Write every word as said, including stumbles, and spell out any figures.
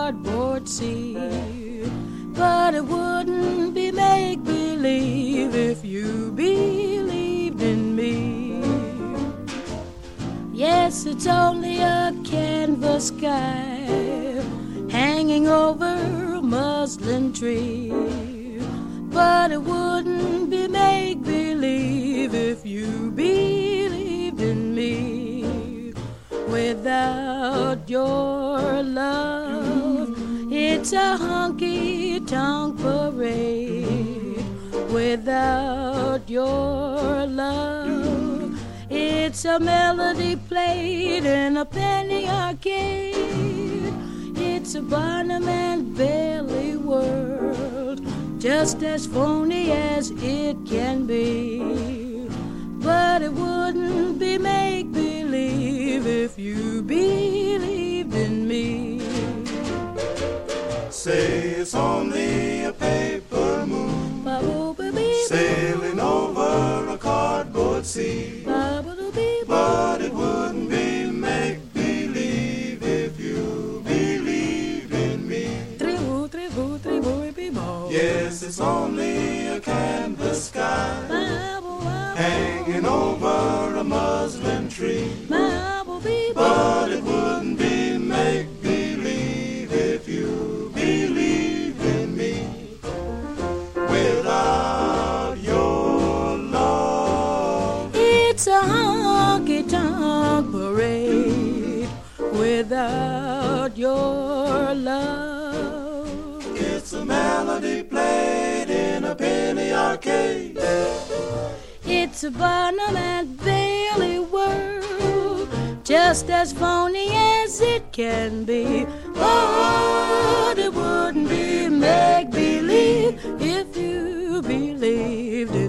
cardboard sea. But it wouldn't be make-believe if you believed in me. Yes, it's only a canvas sky hanging over a muslin tree. But it wouldn't be make-believe if you believed in me. Without your love, it's a honky-tonk parade. Without your love, it's a melody played in a penny arcade. It's a Barnum and Bailey world, just as phony as it can be. But it wouldn't be make-believe if you believed in me. Say it's only a paper moon sailing over a cardboard sea. But it wouldn't be make-believe if you believed in me. Yes, it's only a canvas sky hanging over a muslin tree. But it wouldn't be make-believe if you believed in me. Without your love, it's a honky-tonk parade. Without your love, it's a melody played in a penny arcade. It's a Barnum and Bailey world, just as phony as it can be. But it wouldn't be make-believe if you believed it.